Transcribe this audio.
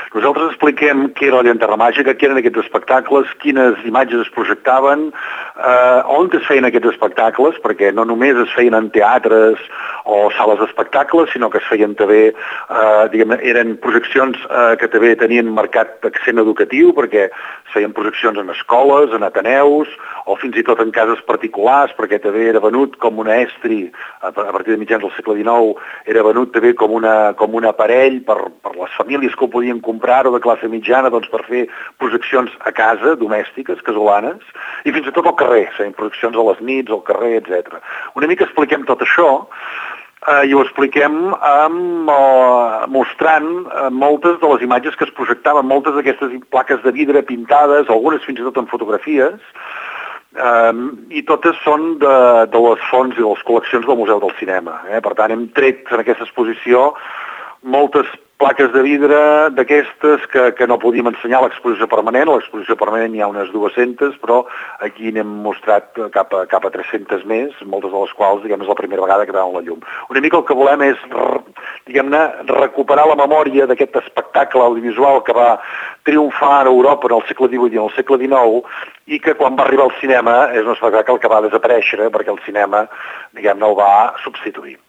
Nosaltres expliquem què era la llanterna màgica, què eren aquests espectacles, quines imatges es projectaven, on es feien aquests espectacles, perquè no només es feien en teatres o sales d'espectacles, sinó que es feien també, eren projeccions que també tenien marcat accent educatiu, perquè es feien projeccions en escoles, en ateneus, o fins i tot en cases particulars, perquè també era venut com una estri, a partir de mitjans del segle XIX, era venut també com un aparell per les famílies que ho podien comprar o de classe mitjana, doncs per fer projeccions a casa, domèstiques, casolanes, i fins i tot al carrer, feien projeccions a les nits, al carrer, etc. Una mica expliquem tot això, i ho expliquem mostrant moltes de les imatges que es projectaven, moltes d'aquestes plaques de vidre pintades, algunes fins i tot en fotografies, i totes són de les fonts i de les col·leccions del Museu del Cinema. Per tant, hem tret en aquesta exposició moltes plaques de vidre d'aquestes que no podíem ensenyar a l'exposició permanent. A l'exposició permanent hi ha unes 200, però aquí n'hem mostrat cap a 300 més, moltes de les quals, és la primera vegada que veuen la llum. Una mica el que volem és, recuperar la memòria d'aquest espectacle audiovisual que va triomfar a Europa en el segle XVIII i en el segle XIX, i que quan va arribar al cinema és un espectacle que va desaparèixer perquè el cinema, el va substituir.